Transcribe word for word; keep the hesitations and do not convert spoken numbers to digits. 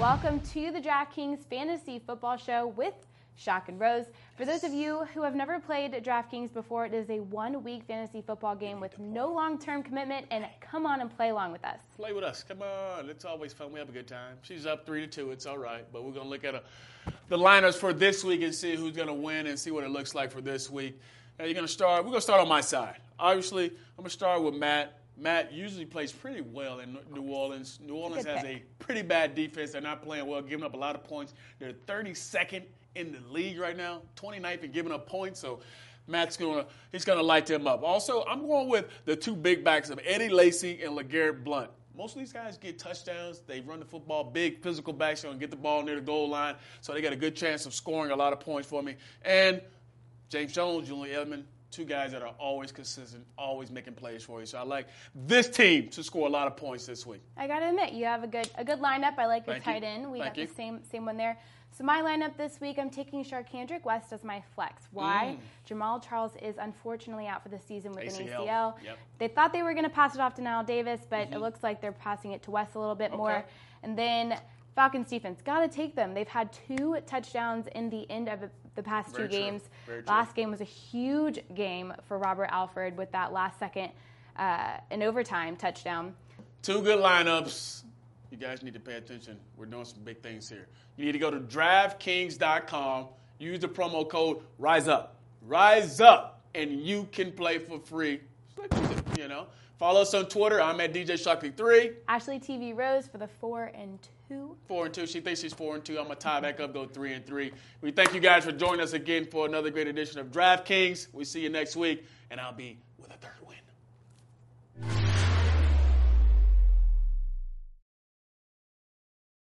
welcome to the DraftKings Fantasy Football Show with Shock and Rose. For those of you who have never played DraftKings before, it is a one-week fantasy football game with no long-term commitment, and come on and play along with us. Play with us. Come on. It's always fun. We have a good time. She's up three to two. It's all right. But we're going to look at a, the lineups for this week and see who's going to win and see what it looks like for this week. Now, you're going to start. We're going to start on my side. Obviously, I'm going to start with Matt. Matt usually plays pretty well in New Orleans. New Orleans has a pretty bad defense. They're not playing well, giving up a lot of points. They're thirty-second in the league right now, twenty-ninth in giving up points. So Matt's going to he's going to light them up. Also, I'm going with the two big backs of Eddie Lacy and LeGarrette Blount. Most of these guys get touchdowns. They run the football, big physical backs, and get the ball near the goal line. So they got a good chance of scoring a lot of points for me. And James Jones, Julian Edelman, two guys that are always consistent, always making plays for you. So I like this team to score a lot of points this week. I got to admit, you have a good a good lineup. I like your Thank tight you. end. We Thank got you. the same same one there. So my lineup this week, I'm taking Sharkhandrick West as my flex. Why? Mm. Jamal Charles is unfortunately out for the season with A C L. an A C L. Yep. They thought they were going to pass it off to Nile Davis, but Mm-hmm. it looks like they're passing it to West a little bit Okay. more. And then Falcons defense, got to take them. They've had two touchdowns in the end of the past Very two true. games. Very true. Last game was a huge game for Robert Alford with that last second uh, an overtime touchdown. Two good lineups. You guys need to pay attention. We're doing some big things here. You need to go to DraftKings dot com, use the promo code RISEUP. Rise up, and you can play for free. Just like we do, you know. Follow us on Twitter. I'm at D J Shockley three. Ashley T V Rose for the four and two. Four and two. She thinks she's four and two. I'm gonna tie back up, go three and three. We thank you guys for joining us again for another great edition of DraftKings. We see you next week, and I'll be with a third win.